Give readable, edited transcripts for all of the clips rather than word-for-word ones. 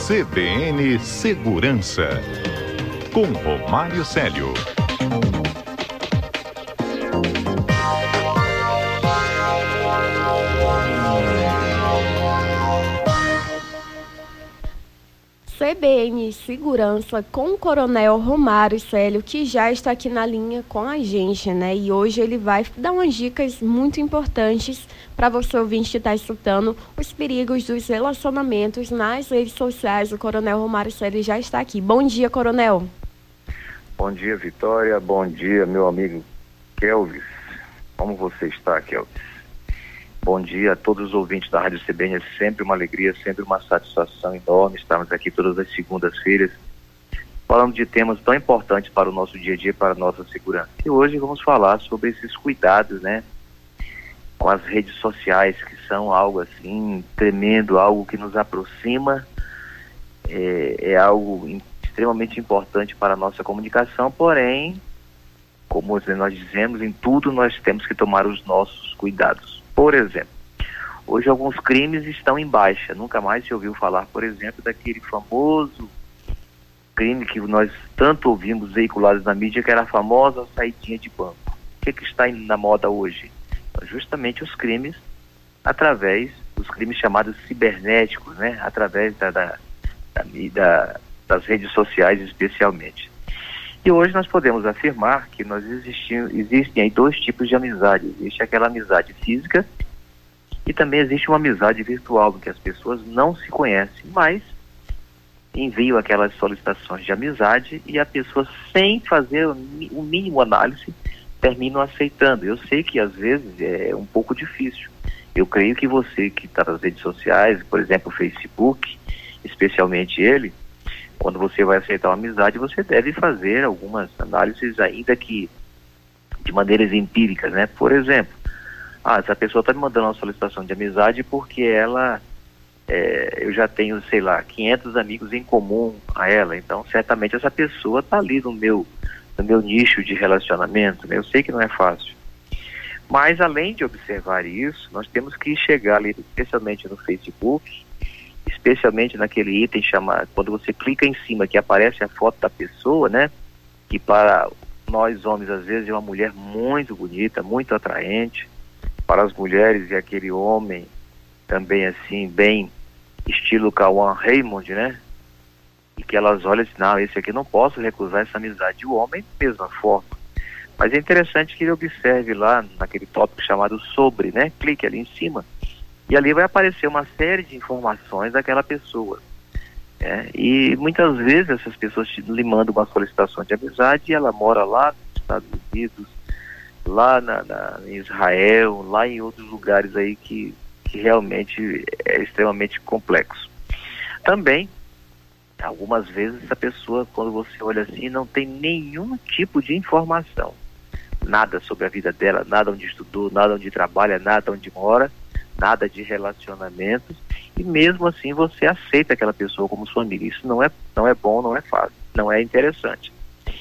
CBN Segurança, com Romário Célio. CBN Segurança com o Coronel Romário Célio, que já está aqui na linha com a gente, né? E hoje ele vai dar umas dicas muito importantes para você ouvinte que está escutando os perigos dos relacionamentos nas redes sociais. O Coronel Romário Célio já está aqui. Bom dia, Coronel. Bom dia, Vitória. Bom dia, meu amigo Kelvis. Como você está, Kelvis? Bom dia a todos os ouvintes da Rádio CBN. É sempre uma alegria, sempre uma satisfação enorme estarmos aqui todas as segundas-feiras falando de temas tão importantes para o nosso dia a dia, para a nossa segurança. E hoje vamos falar sobre esses cuidados, né, com as redes sociais, que são algo assim tremendo, algo que nos aproxima, é algo extremamente importante para a nossa comunicação, porém, como nós dizemos, em tudo nós temos que tomar os nossos cuidados. Por exemplo, hoje alguns crimes estão em baixa. Nunca mais se ouviu falar, por exemplo, daquele famoso crime que nós tanto ouvimos veiculados na mídia, que era a famosa saidinha de banco. O que está na moda hoje? Justamente os crimes através dos crimes chamados cibernéticos, né? Através das redes sociais especialmente. E hoje nós podemos afirmar que existem aí dois tipos de amizade. Existe aquela amizade física e também existe uma amizade virtual, em que as pessoas não se conhecem, mas enviam aquelas solicitações de amizade e a pessoa, sem fazer o mínimo análise, terminam aceitando. Eu sei que às vezes é um pouco difícil. Eu creio que você que está nas redes sociais, por exemplo o Facebook, especialmente ele, quando você vai aceitar uma amizade, você deve fazer algumas análises, ainda que de maneiras empíricas, né? Por exemplo, essa pessoa está me mandando uma solicitação de amizade porque eu já tenho, 500 amigos em comum a ela, então certamente essa pessoa está ali no meu nicho de relacionamento, né? Eu sei que não é fácil. Mas além de observar isso, nós temos que chegar ali, especialmente no Facebook, especialmente naquele item chamado, quando você clica em cima que aparece a foto da pessoa, né? Que para nós homens às vezes é uma mulher muito bonita, muito atraente. Para as mulheres é aquele homem também assim, bem estilo Cauã Raymond, né? E que elas olham assim, não, esse aqui não posso recusar essa amizade. O homem, mesma forma. Mas é interessante que ele observe lá naquele tópico chamado sobre, né? Clique ali em cima. E ali vai aparecer uma série de informações daquela pessoa. E muitas vezes essas pessoas lhe mandam uma solicitação de amizade e ela mora lá nos Estados Unidos, lá em Israel, lá em outros lugares aí que realmente é extremamente complexo. Também, algumas vezes, essa pessoa, quando você olha assim, não tem nenhum tipo de informação. Nada sobre a vida dela, nada onde estudou, nada onde trabalha, nada onde mora, nada de relacionamentos, e mesmo assim você aceita aquela pessoa como sua amiga. Isso não é bom, não é fácil, não é interessante.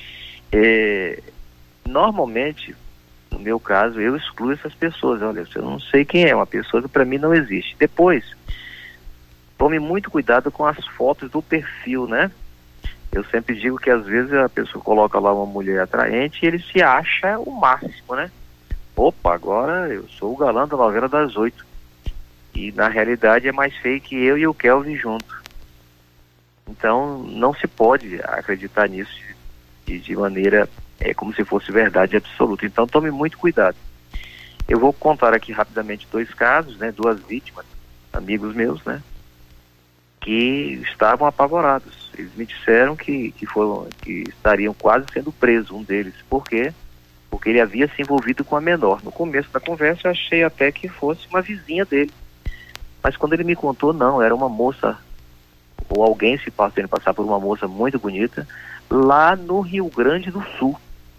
Normalmente, no meu caso, eu excluo essas pessoas. Olha, eu não sei quem é, uma pessoa que para mim não existe. Depois, tome muito cuidado com as fotos do perfil, né? Eu sempre digo que às vezes a pessoa coloca lá uma mulher atraente e ele se acha o máximo, né? Opa, agora eu sou o galã da novela das 8. E na realidade é mais feio que eu e o Kelvin junto. Então não se pode acreditar nisso de maneira como se fosse verdade absoluta. Então tome muito cuidado. Eu vou contar aqui rapidamente dois casos, né? Duas vítimas, amigos meus, né? Que estavam apavorados. Eles me disseram que estariam quase sendo presos, um deles. Por quê? Porque ele havia se envolvido com a menor. No começo da conversa eu achei até que fosse uma vizinha dele. Mas quando ele me contou, não, era uma moça, ou alguém se fazendo passar por uma moça muito bonita, lá no Rio Grande do Sul,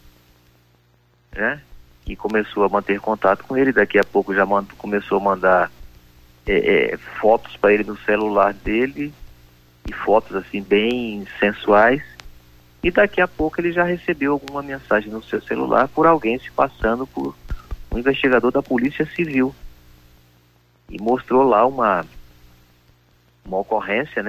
né? E começou a manter contato com ele, daqui a pouco já começou a mandar fotos para ele no celular dele, e fotos assim bem sensuais, e daqui a pouco ele já recebeu alguma mensagem no seu celular por alguém se passando por um investigador da Polícia Civil. E mostrou lá uma ocorrência, né?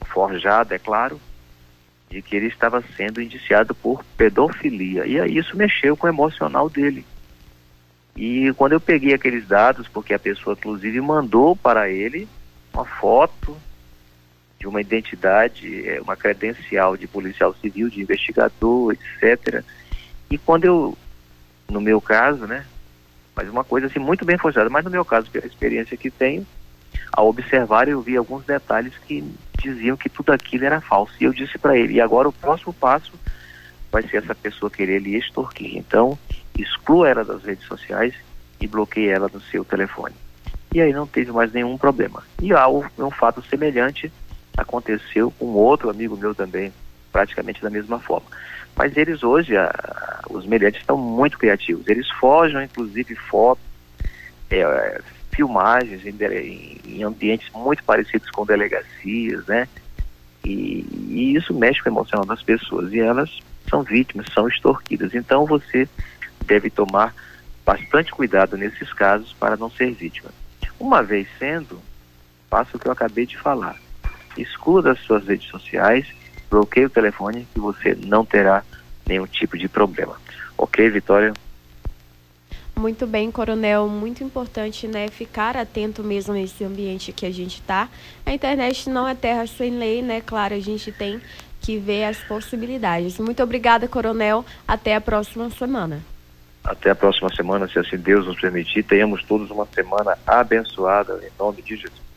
forjada, é claro, de que ele estava sendo indiciado por pedofilia. E aí isso mexeu com o emocional dele. E quando eu peguei aqueles dados, porque a pessoa inclusive mandou para ele uma foto de uma identidade, uma credencial de policial civil, de investigador, etc. E quando eu, no meu caso, né, mas uma coisa assim muito bem forjada, mas no meu caso, pela experiência que tenho, ao observar eu vi alguns detalhes que diziam que tudo aquilo era falso. E eu disse para ele, e agora o próximo passo vai ser essa pessoa querer lhe extorquir. Então, exclua ela das redes sociais e bloqueie ela no seu telefone. E aí não teve mais nenhum problema. E um fato semelhante aconteceu com outro amigo meu também, praticamente da mesma forma. Mas eles hoje, os meliantes estão muito criativos. Eles forjam, inclusive, fotos, filmagens em ambientes muito parecidos com delegacias, né? E isso mexe com o emocional das pessoas. E elas são vítimas, são extorquidas. Então você deve tomar bastante cuidado nesses casos para não ser vítima. Uma vez sendo, faça o que eu acabei de falar. Exclua das suas redes sociais, bloqueie o telefone que você não terá nenhum tipo de problema. Ok, Vitória? Muito bem, Coronel, muito importante, né, ficar atento mesmo nesse ambiente que a gente está. A internet não é terra sem lei, né, claro, a gente tem que ver as possibilidades. Muito obrigada, Coronel, até a próxima semana. Até a próxima semana, se assim Deus nos permitir, tenhamos todos uma semana abençoada, em nome de Jesus.